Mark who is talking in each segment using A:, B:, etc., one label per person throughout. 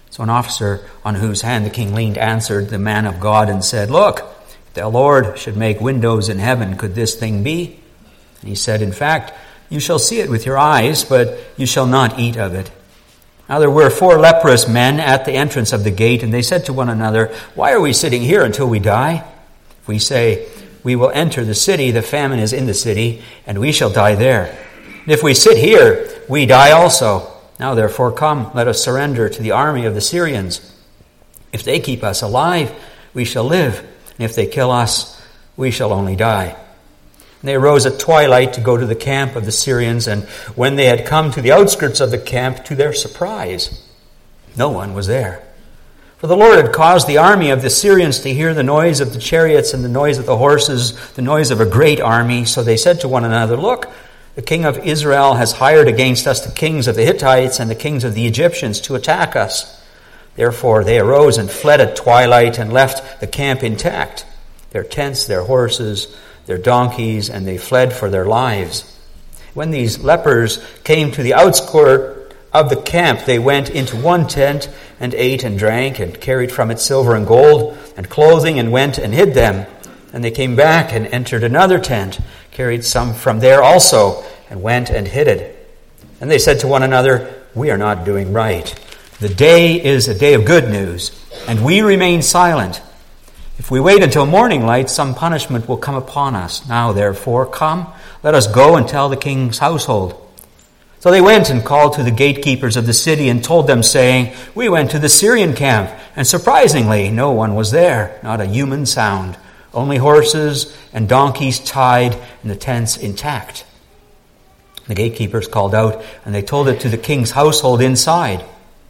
A: So an officer on whose hand the king leaned answered the man of God and said, "Look, if the Lord should make windows in heaven, could this thing be?" And he said, "In fact, you shall see it with your eyes, but you shall not eat of it." Now there were 4 leprous men at the entrance of the gate, and they said to one another, "Why are we sitting here until we die? If we say, 'We will enter the city,' the famine is in the city, and we shall die there. And if we sit here, we die also. Now therefore come, let us surrender to the army of the Syrians. If they keep us alive, we shall live, and if they kill us, we shall only die." And they arose at twilight to go to the camp of the Syrians, and when they had come to the outskirts of the camp, to their surprise, no one was there. For the Lord had caused the army of the Syrians to hear the noise of the chariots and the noise of the horses, the noise of a great army. So they said to one another, "Look, the king of Israel has hired against us the kings of the Hittites and the kings of the Egyptians to attack us." Therefore they arose and fled at twilight and left the camp intact, their tents, their horses, their donkeys, and they fled for their lives. When these lepers came to the outskirt of the camp, they went into one tent and ate and drank and carried from it silver and gold and clothing and went and hid them. And they came back and entered another tent, carried some from there also, and went and hid it. And they said to one another, "We are not doing right. The day is a day of good news, and we remain silent. If we wait until morning light, some punishment will come upon us. Now therefore, come, let us go and tell the king's household." So they went and called to the gatekeepers of the city and told them, saying, "We went to the Syrian camp, and surprisingly no one was there, not a human sound. Only horses and donkeys tied and the tents intact." The gatekeepers called out, and they told it to the king's household inside.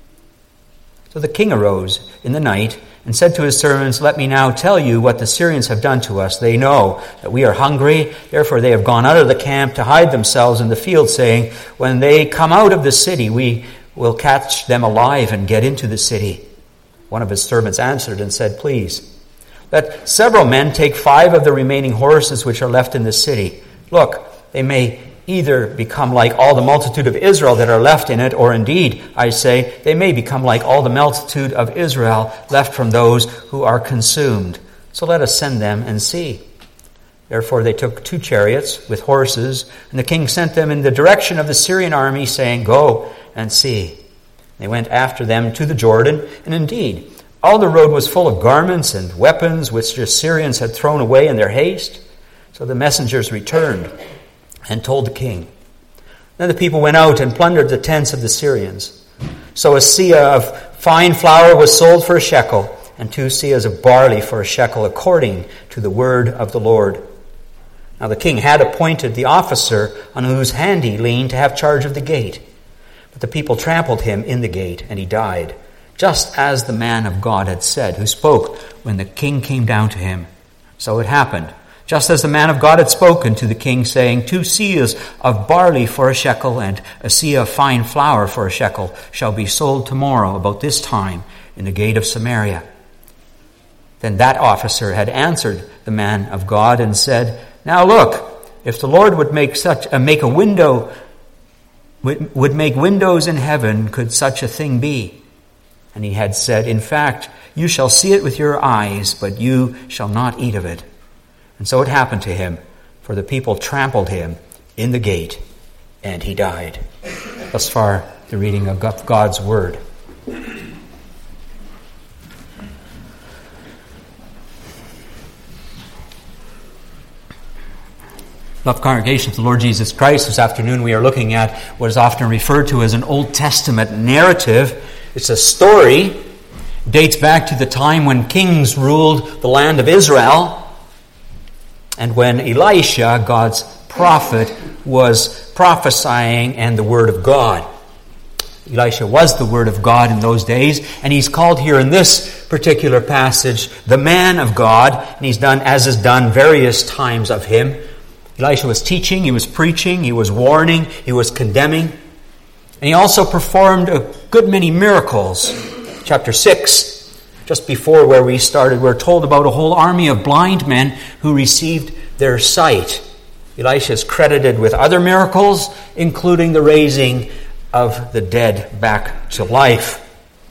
A: So the king arose in the night and said to his servants, "Let me now tell you what the Syrians have done to us. They know that we are hungry, therefore they have gone out of the camp to hide themselves in the field, saying, 'When they come out of the city, we will catch them alive and get into the city.' One of his servants answered and said, 'Please, let several men take 5 of the remaining horses which are left in the city. Look, they may either become like all the multitude of Israel that are left in it, or indeed, I say, they may become like all the multitude of Israel left from those who are consumed. So let us send them and see.' Therefore they took 2 chariots with horses, and the king sent them in the direction of the Syrian army, saying, 'Go and see.' They went after them to the Jordan, and indeed, all the road was full of garments and weapons which the Syrians had thrown away in their haste. So the messengers returned and told the king. Then the people went out and plundered the tents of the Syrians. So a seah of fine flour was sold for a shekel, and 2 seahs of barley for a shekel, according to the word of the Lord. Now the king had appointed the officer on whose hand he leaned to have charge of the gate. But the people trampled him in the gate, and he died, just as the man of God had said, who spoke when the king came down to him. So it happened, just as the man of God had spoken to the king, saying, 2 seahs of barley for a shekel and a seah of fine flour for a shekel shall be sold tomorrow about this time in the gate of Samaria. Then that officer had answered the man of God and said, "Now look, if the Lord would make make windows in heaven, could such a thing be?" And he had said, "In fact, you shall see it with your eyes, but you shall not eat of it." And so it happened to him, for the people trampled him in the gate, and he died. Thus far, the reading of God's word. Beloved congregation of the Lord Jesus Christ, this afternoon we are looking at what is often referred to as an Old Testament narrative. It's a story. It dates back to the time when kings ruled the land of Israel, and when Elisha, God's prophet, was prophesying and the Word of God. Elisha was the Word of God in those days, and he's called here in this particular passage the man of God, and he's done as is done various times of him. Elisha was teaching, he was preaching, he was warning, he was condemning, and he also performed a good many miracles. Chapter 6, just before where we started, we're told about a whole army of blind men who received their sight. Elisha is credited with other miracles, including the raising of the dead back to life.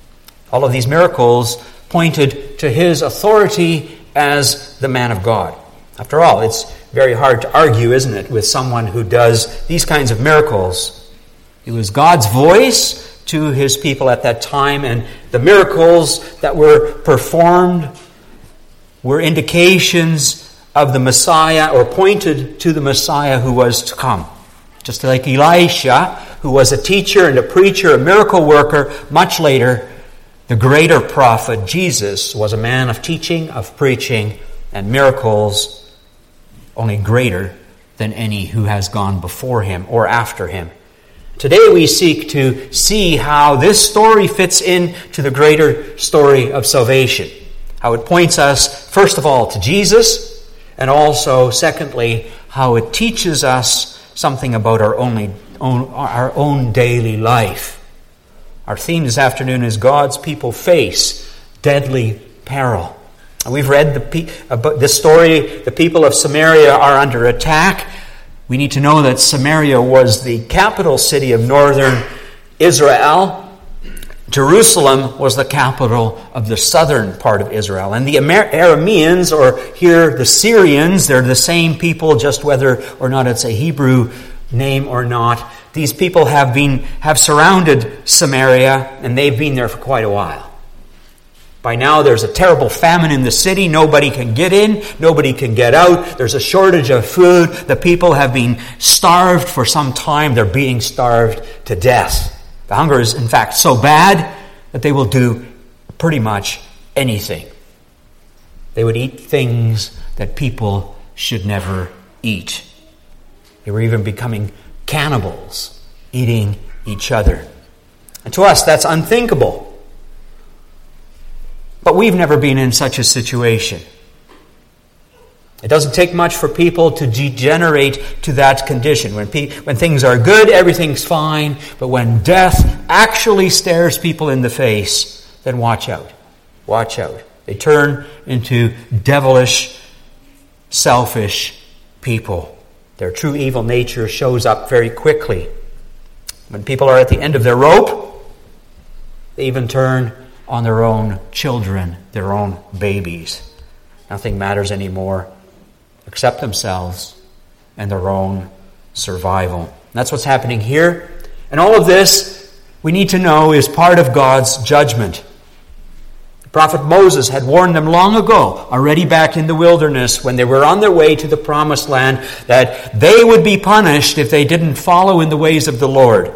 A: All of these miracles pointed to his authority as the man of God. After all, it's very hard to argue, isn't it, with someone who does these kinds of miracles. It was God's voice to his people at that time, and the miracles that were performed were indications of the Messiah, or pointed to the Messiah who was to come. Just like Elisha, who was a teacher and a preacher, a miracle worker, much later, the greater prophet Jesus was a man of teaching, of preaching, and miracles, only greater than any who has gone before him or after him. Today we seek to see how this story fits into the greater story of salvation. How it points us, first of all, to Jesus, and also, secondly, how it teaches us something about our own daily life. Our theme this afternoon is God's people face deadly peril. We've read about this story. The people of Samaria are under attack. We need to know that Samaria was the capital city of northern Israel. Jerusalem was the capital of the southern part of Israel. And the Arameans, or here the Syrians, they're the same people, just whether or not it's a Hebrew name or not. These people have surrounded Samaria, and they've been there for quite a while. By now there's a terrible famine in the city. Nobody can get in. Nobody can get out. There's a shortage of food. The people have been starved for some time. They're being starved to death. The hunger is, in fact, so bad that they will do pretty much anything. They would eat things that people should never eat. They were even becoming cannibals, eating each other. And to us, that's unthinkable. But we've never been in such a situation. It doesn't take much for people to degenerate to that condition. When things are good, everything's fine. But when death actually stares people in the face, then watch out. Watch out. They turn into devilish, selfish people. Their true evil nature shows up very quickly. When people are at the end of their rope, they even turn on their own children, their own babies. Nothing matters anymore except themselves and their own survival. That's what's happening here. And all of this, we need to know, is part of God's judgment. The prophet Moses had warned them long ago, already back in the wilderness, when they were on their way to the promised land, that they would be punished if they didn't follow in the ways of the Lord.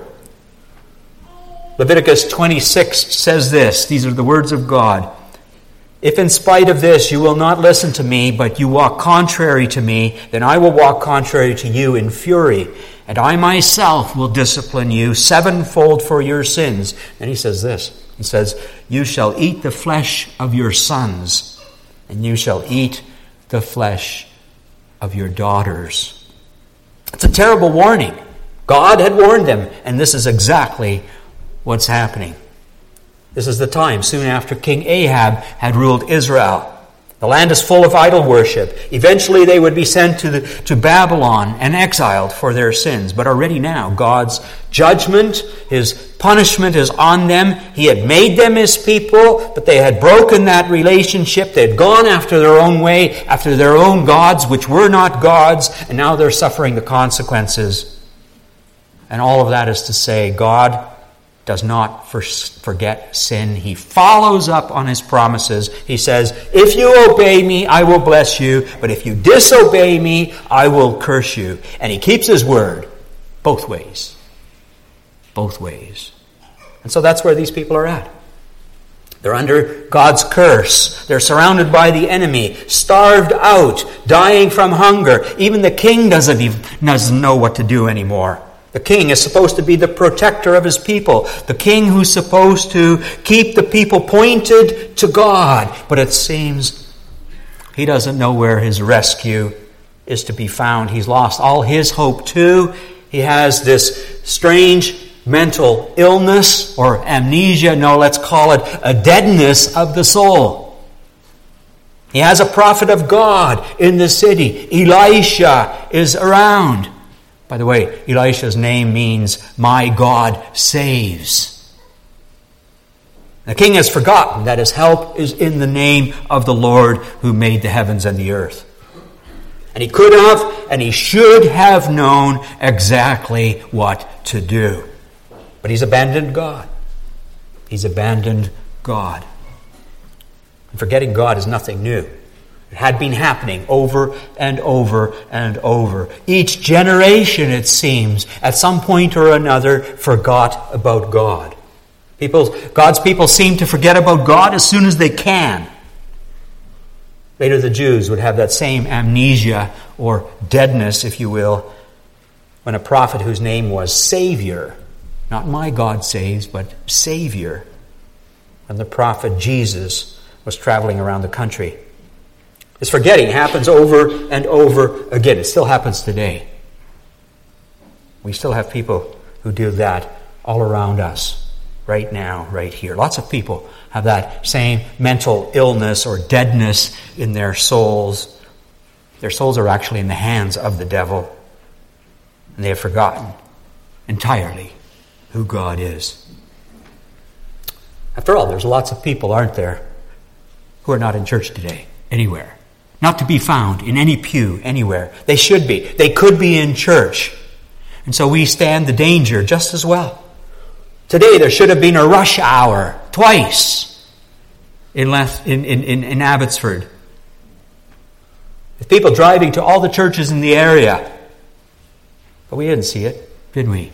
A: Leviticus 26 says this. These are the words of God. If in spite of this you will not listen to me, but you walk contrary to me, then I will walk contrary to you in fury, and I myself will discipline you sevenfold for your sins. And he says this. He says, you shall eat the flesh of your sons, and you shall eat the flesh of your daughters. It's a terrible warning. God had warned them, and this is exactly what's happening. This is the time soon after King Ahab had ruled Israel. The land is full of idol worship. Eventually they would be sent to Babylon and exiled for their sins. But already now, God's judgment, His punishment is on them. He had made them His people, but they had broken that relationship. They had gone after their own way, after their own gods, which were not gods, and now they're suffering the consequences. And all of that is to say, God does not forget sin. He follows up on His promises. He says, if you obey me, I will bless you. But if you disobey me, I will curse you. And He keeps His word both ways. Both ways. And so that's where these people are at. They're under God's curse. They're surrounded by the enemy, starved out, dying from hunger. Even the king doesn't know what to do anymore. The king is supposed to be the protector of his people. The king who's supposed to keep the people pointed to God. But it seems he doesn't know where his rescue is to be found. He's lost all his hope too. He has this strange mental illness or amnesia. No, let's call it a deadness of the soul. He has a prophet of God in the city. Elisha is around. By the way, Elisha's name means, my God saves. The king has forgotten that his help is in the name of the Lord who made the heavens and the earth. And he could have and he should have known exactly what to do. But he's abandoned God. He's abandoned God. And forgetting God is nothing new. It had been happening over and over and over. Each generation, it seems, at some point or another, forgot about God. God's people seem to forget about God as soon as they can. Later, the Jews would have that same amnesia or deadness, if you will, when a prophet whose name was Savior, not my God saves, but Savior, when the prophet Jesus was traveling around the country. This forgetting happens over and over again. It still happens today. We still have people who do that all around us. Right now, right here. Lots of people have that same mental illness or deadness in their souls. Their souls are actually in the hands of the devil. And they have forgotten entirely who God is. After all, there's lots of people, aren't there, who are not in church today, anywhere. Not to be found in any pew, anywhere. They should be. They could be in church. And so we stand the danger just as well. Today there should have been a rush hour twice in Abbotsford. With people driving to all the churches in the area. But we didn't see it, did we?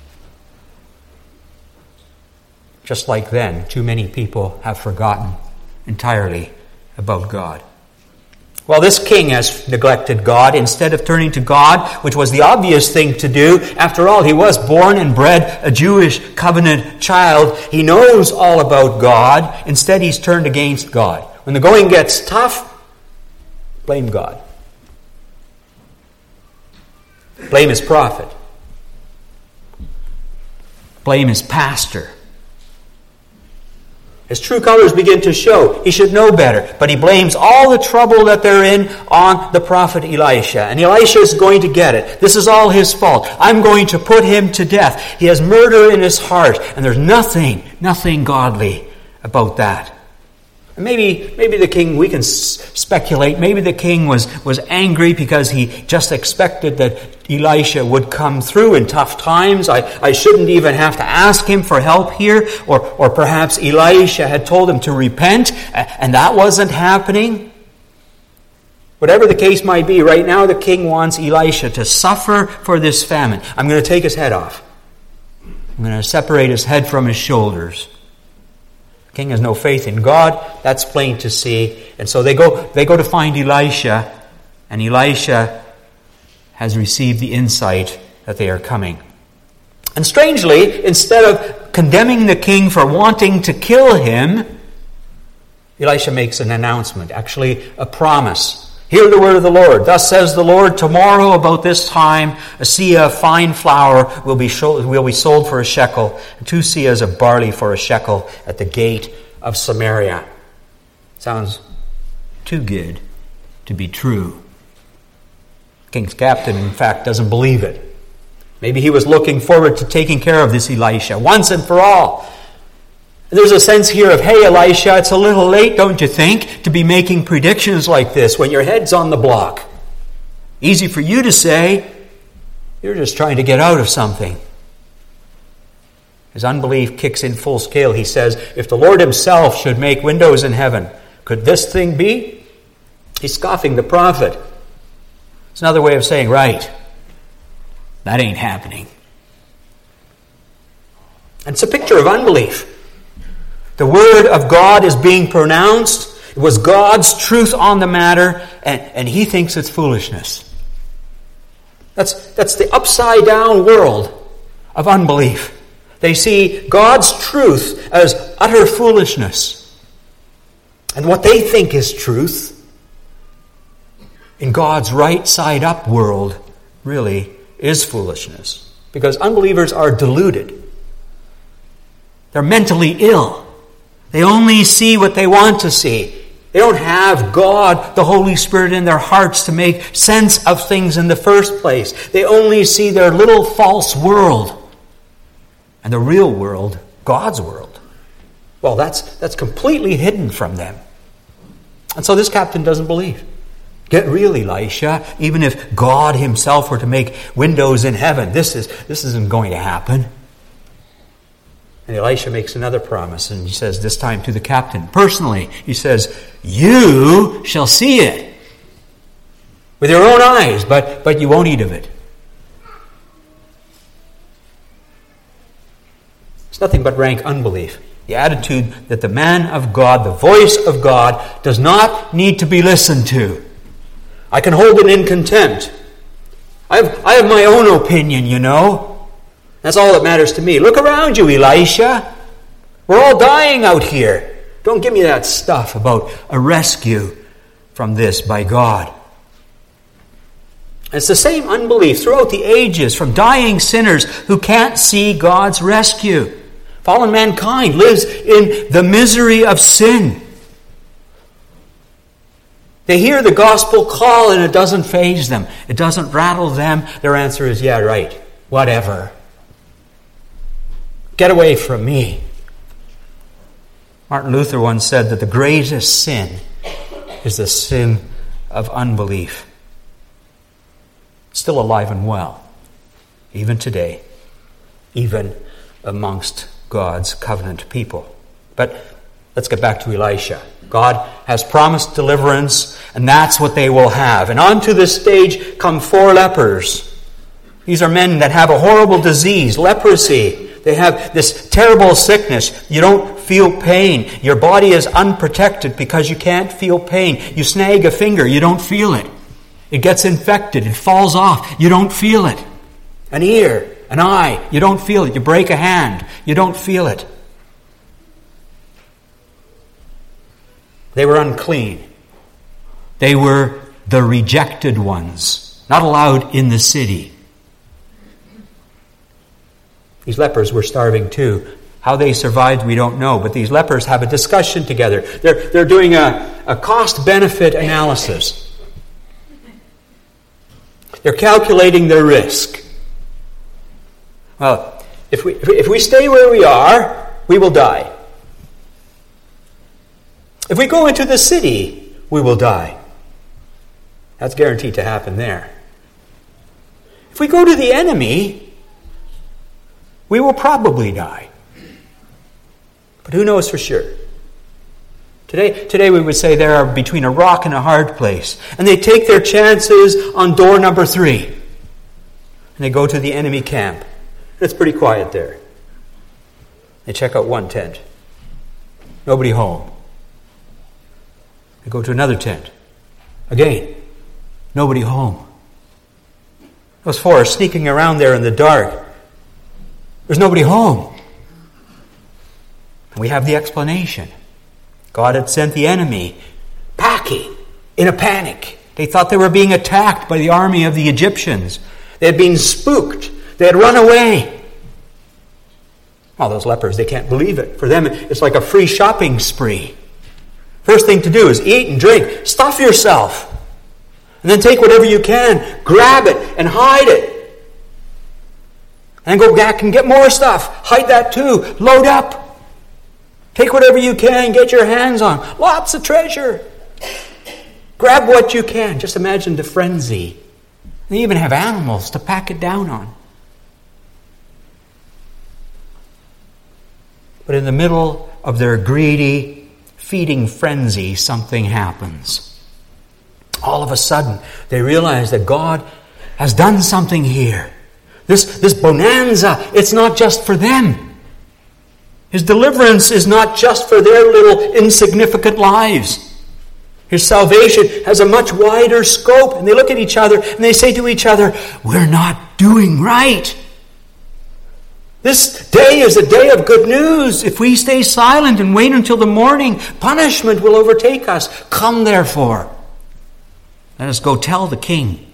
A: Just like then, too many people have forgotten entirely about God. Well, this king has neglected God instead of turning to God, which was the obvious thing to do. After all, he was born and bred a Jewish covenant child. He knows all about God. Instead, he's turned against God. When the going gets tough, blame God. Blame his prophet. Blame his pastor. His true colors begin to show. He should know better. But he blames all the trouble that they're in on the prophet Elisha. And Elisha is going to get it. This is all his fault. I'm going to put him to death. He has murder in his heart. And there's nothing godly about that. And maybe the king, we can speculate, maybe the king was angry because he just expected that Elisha would come through in tough times. I shouldn't even have to ask him for help here. Or perhaps Elisha had told him to repent, and that wasn't happening. Whatever the case might be, right now the king wants Elisha to suffer for this famine. I'm going to take his head off. I'm going to separate his head from his shoulders. The king has no faith in God. That's plain to see. And so they go to find Elisha, and Elisha has received the insight that they are coming. And strangely, instead of condemning the king for wanting to kill him, Elisha makes an announcement, actually a promise. Hear the word of the Lord. Thus says the Lord, tomorrow about this time, a seah of fine flour will be sold for a shekel, and 2 seahs of barley for a shekel at the gate of Samaria. Sounds too good to be true. The king's captain, in fact, doesn't believe it. Maybe he was looking forward to taking care of this Elisha once and for all. There's a sense here of, hey, Elisha, it's a little late, don't you think, to be making predictions like this when your head's on the block. Easy for you to say, you're just trying to get out of something. His unbelief kicks in full scale. He says, if the Lord himself should make windows in heaven, could this thing be? He's scoffing the prophet. It's another way of saying, right, that ain't happening. And it's a picture of unbelief. The word of God is being pronounced. It was God's truth on the matter, and he thinks it's foolishness. That's the upside down world of unbelief. They see God's truth as utter foolishness. And what they think is truth in God's right side up world really is foolishness. Because unbelievers are deluded. They're mentally ill. They only see what they want to see. They don't have God, the Holy Spirit, in their hearts to make sense of things in the first place. They only see their little false world. And the real world, God's world, Well, that's completely hidden from them. And so this captain doesn't believe. Get real, Elisha. Even if God himself were to make windows in heaven, this isn't going to happen. And Elisha makes another promise, and he says this time to the captain, personally, he says, you shall see it with your own eyes, but you won't eat of it. It's nothing but rank unbelief. The attitude that the man of God, the voice of God, does not need to be listened to. I can hold it in contempt. I have my own opinion, you know. That's all that matters to me. Look around you, Elisha. We're all dying out here. Don't give me that stuff about a rescue from this by God. It's the same unbelief throughout the ages from dying sinners who can't see God's rescue. Fallen mankind lives in the misery of sin. They hear the gospel call and it doesn't faze them. It doesn't rattle them. Their answer is, yeah, right, whatever. Get away from me. Martin Luther once said that the greatest sin is the sin of unbelief. Still alive and well, even today, even amongst God's covenant people. But let's get back to Elisha. God has promised deliverance, and that's what they will have. And onto this stage come 4 lepers. These are men that have a horrible disease, leprosy. They have this terrible sickness. You don't feel pain. Your body is unprotected because you can't feel pain. You snag a finger, you don't feel it. It gets infected, it falls off, you don't feel it. An ear, an eye, you don't feel it. You break a hand, you don't feel it. They were unclean. They were the rejected ones, not allowed in the city. These lepers were starving too. How they survived, we don't know. But these lepers have a discussion together. They're doing a cost-benefit analysis. They're calculating their risk. Well, if we stay where we are, we will die. If we go into the city, we will die. That's guaranteed to happen there. If we go to the enemy, we will probably die. But who knows for sure? Today we would say they are between a rock and a hard place. And they take their chances on door number 3. And they go to the enemy camp. It's pretty quiet there. They check out one tent. Nobody home. They go to another tent. Again, nobody home. Those 4 are sneaking around there in the dark. There's nobody home. And we have the explanation. God had sent the enemy packing in a panic. They thought they were being attacked by the army of the Egyptians. They had been spooked. They had run away. Well, those lepers, they can't believe it. For them, it's like a free shopping spree. First thing to do is eat and drink. Stuff yourself. And then take whatever you can. Grab it and hide it. And go back and get more stuff. Hide that too. Load up. Take whatever you can. Get your hands on. Lots of treasure. Grab what you can. Just imagine the frenzy. They even have animals to pack it down on. But in the middle of their greedy feeding frenzy, something happens. All of a sudden, they realize that God has done something here. This bonanza, it's not just for them. His deliverance is not just for their little insignificant lives. His salvation has a much wider scope. And they look at each other and they say to each other, we're not doing right. This day is a day of good news. If we stay silent and wait until the morning, punishment will overtake us. Come, therefore. Let us go tell the king.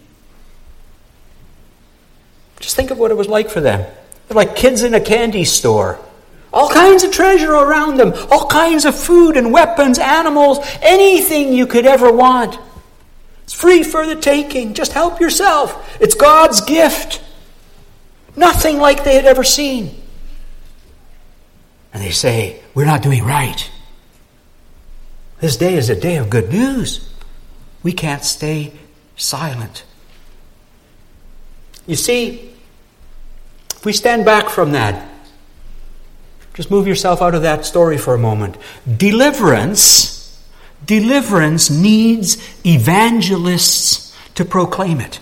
A: Just think of what it was like for them. They're like kids in a candy store. All kinds of treasure around them. All kinds of food and weapons, animals, anything you could ever want. It's free for the taking. Just help yourself. It's God's gift. Nothing like they had ever seen. And they say, we're not doing right. This day is a day of good news. We can't stay silent. You see, if we stand back from that, just move yourself out of that story for a moment. Deliverance needs evangelists to proclaim it.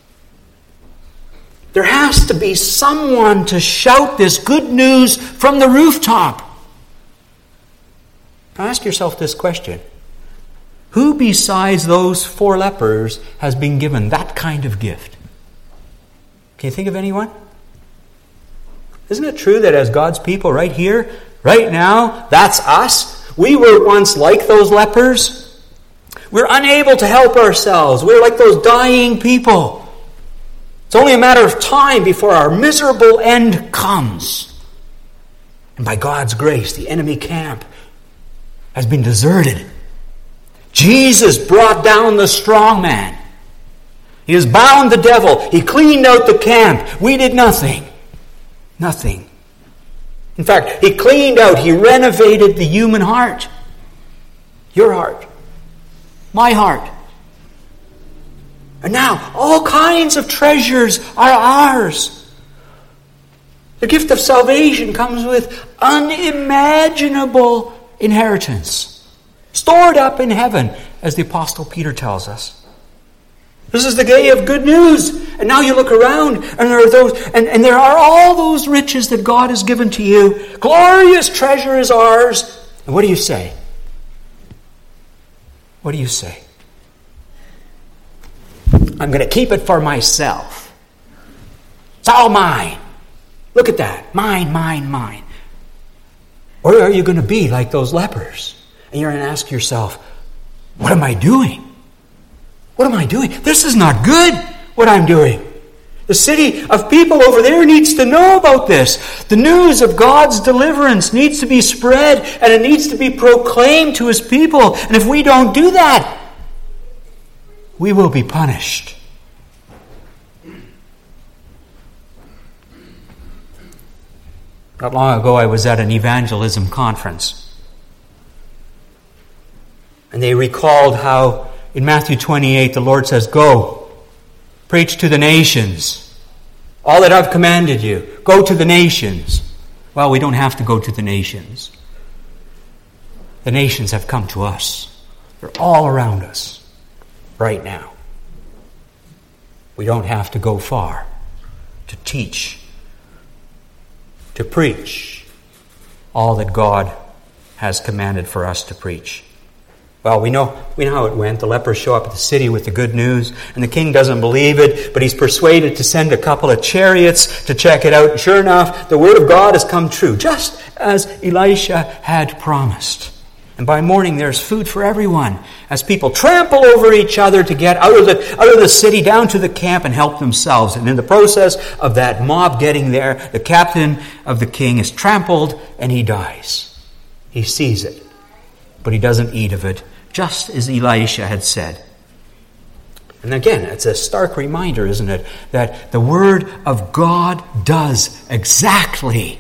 A: There has to be someone to shout this good news from the rooftop. Now ask yourself this question. Who besides those 4 lepers has been given that kind of gift? Can you think of anyone? Isn't it true that as God's people right here, right now, that's us? We were once like those lepers. We're unable to help ourselves. We're like those dying people. It's only a matter of time before our miserable end comes. And by God's grace, the enemy camp has been deserted. Jesus brought down the strong man. He has bound the devil. He cleaned out the camp. We did nothing. Nothing. In fact, he renovated the human heart. Your heart. My heart. And now, all kinds of treasures are ours. The gift of salvation comes with unimaginable inheritance, stored up in heaven, as the Apostle Peter tells us. This is the day of good news. And now you look around, and there are all those riches that God has given to you. Glorious treasure is ours. And what do you say? What do you say? I'm going to keep it for myself. It's all mine. Look at that. Mine, mine, mine. Or are you going to be like those lepers? And you're going to ask yourself, what am I doing? What am I doing? This is not good, what I'm doing. The city of people over there needs to know about this. The news of God's deliverance needs to be spread, and it needs to be proclaimed to His people. And if we don't do that, we will be punished. Not long ago, I was at an evangelism conference. And they recalled how in Matthew 28, the Lord says, go, preach to the nations. All that I've commanded you, go to the nations. Well, we don't have to go to the nations. The nations have come to us. They're all around us right now. We don't have to go far to teach, to preach all that God has commanded for us to preach. Well, we know how it went. The lepers show up at the city with the good news, and the king doesn't believe it, but he's persuaded to send a couple of chariots to check it out. And sure enough, the word of God has come true, just as Elisha had promised. And by morning, there's food for everyone, as people trample over each other to get out of the city down to the camp and help themselves. And in the process of that mob getting there, the captain of the king is trampled and he dies. He sees it, but he doesn't eat of it, just as Elisha had said. And again, it's a stark reminder, isn't it, that the Word of God does exactly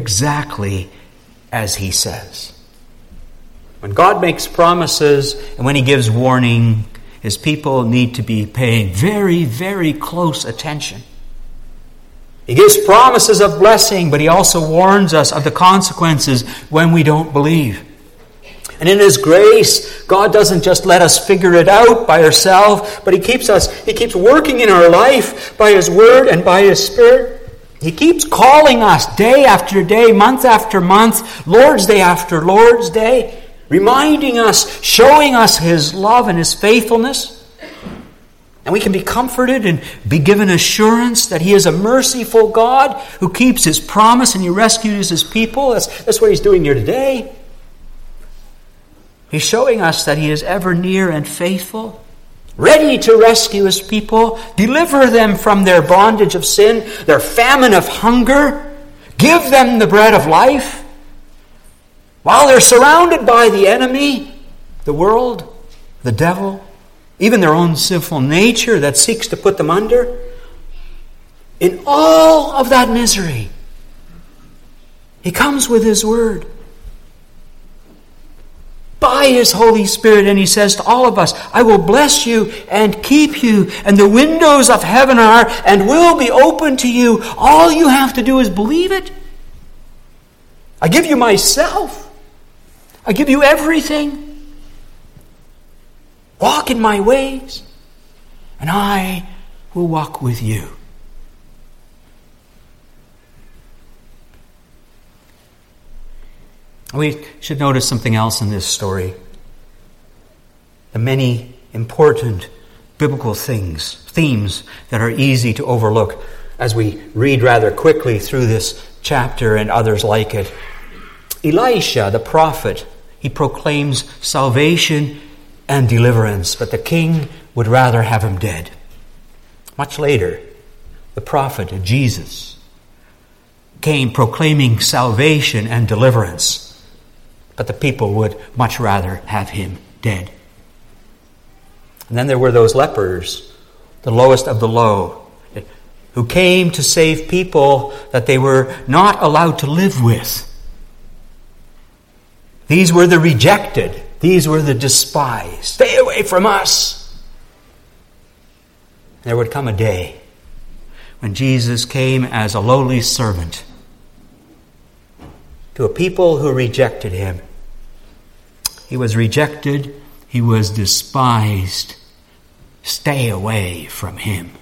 A: as He says. When God makes promises and when He gives warning, His people need to be paying very, very close attention. He gives promises of blessing, but He also warns us of the consequences when we don't believe. And in His grace, God doesn't just let us figure it out by ourselves, but He keeps working in our life by His Word and by His Spirit. He keeps calling us day after day, month after month, Lord's Day after Lord's Day, reminding us, showing us His love and His faithfulness. And we can be comforted and be given assurance that He is a merciful God who keeps His promise and He rescues His people. That's what He's doing here today. He's showing us that He is ever near and faithful, ready to rescue His people, deliver them from their bondage of sin, their famine of hunger, give them the bread of life, while they're surrounded by the enemy, the world, the devil, even their own sinful nature that seeks to put them under. In all of that misery, He comes with His Word, by His Holy Spirit, and He says to all of us, I will bless you and keep you, and the windows of heaven are and will be open to you. All you have to do is believe it. I give you myself. I give you everything. Walk in my ways, and I will walk with you. We should notice something else in this story. The many important biblical themes that are easy to overlook as we read rather quickly through this chapter and others like it. Elisha, the prophet, he proclaims salvation and deliverance, but the king would rather have him dead. Much later, the prophet Jesus came proclaiming salvation and deliverance, but the people would much rather have him dead. And then there were those lepers, the lowest of the low, who came to save people that they were not allowed to live with. These were the rejected. These were the despised. Stay away from us. There would come a day when Jesus came as a lowly servant to a people who rejected him. He was rejected. He was despised. Stay away from him.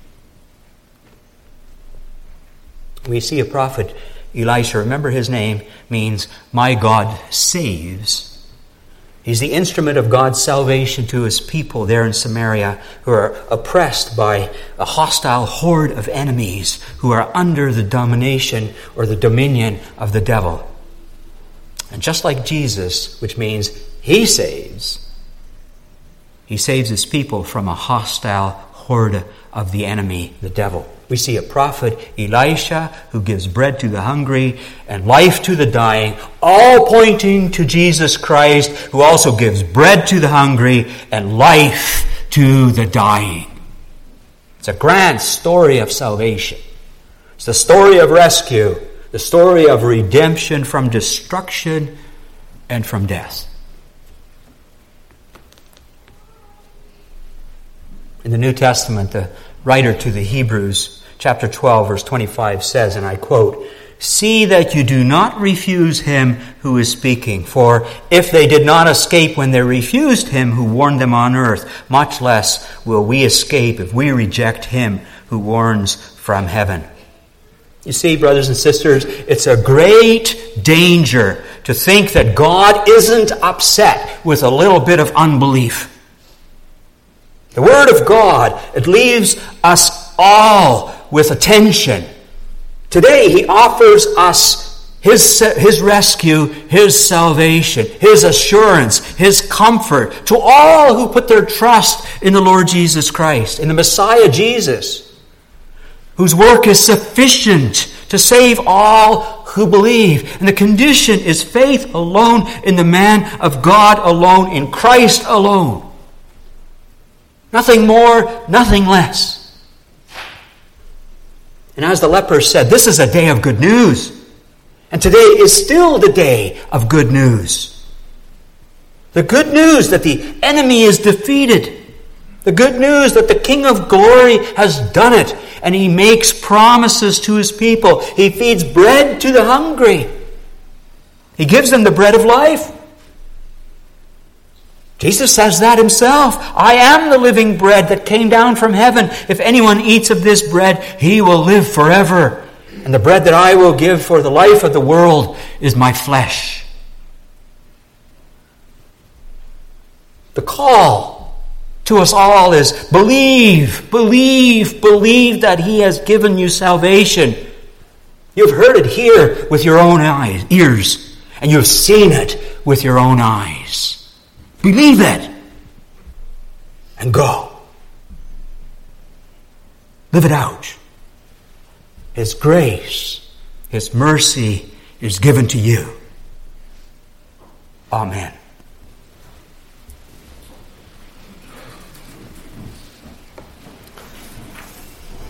A: We see a prophet, Elisha. Remember, his name means, my God saves. He's the instrument of God's salvation to his people there in Samaria, who are oppressed by a hostile horde of enemies who are under the domination or the dominion of the devil. And just like Jesus, which means he saves his people from a hostile horde of the enemy, the devil. We see a prophet, Elisha, who gives bread to the hungry and life to the dying, all pointing to Jesus Christ, who also gives bread to the hungry and life to the dying. It's a grand story of salvation. It's the story of rescue, the story of redemption from destruction and from death. In the New Testament, the writer to the Hebrews, chapter 12, verse 25 says, and I quote, "See that you do not refuse him who is speaking, for if they did not escape when they refused him who warned them on earth, much less will we escape if we reject him who warns from heaven." You see, brothers and sisters, it's a great danger to think that God isn't upset with a little bit of unbelief. The Word of God, it leaves us all with attention. Today, He offers us His rescue, His salvation, His assurance, His comfort to all who put their trust in the Lord Jesus Christ, in the Messiah Jesus, whose work is sufficient to save all who believe. And the condition is faith alone in the man of God alone, in Christ alone. Nothing more, nothing less. And as the lepers said, this is a day of good news. And today is still the day of good news. The good news that the enemy is defeated. The good news that the King of Glory has done it. And He makes promises to His people. He feeds bread to the hungry. He gives them the bread of life. Jesus says that Himself. I am the living bread that came down from heaven. If anyone eats of this bread, he will live forever. And the bread that I will give for the life of the world is my flesh. The call to us all is believe, believe, believe that He has given you salvation. You've heard it here with your own ears, and you've seen it with your own eyes. Believe it and go. Live it out. His grace, His mercy is given to you. Amen.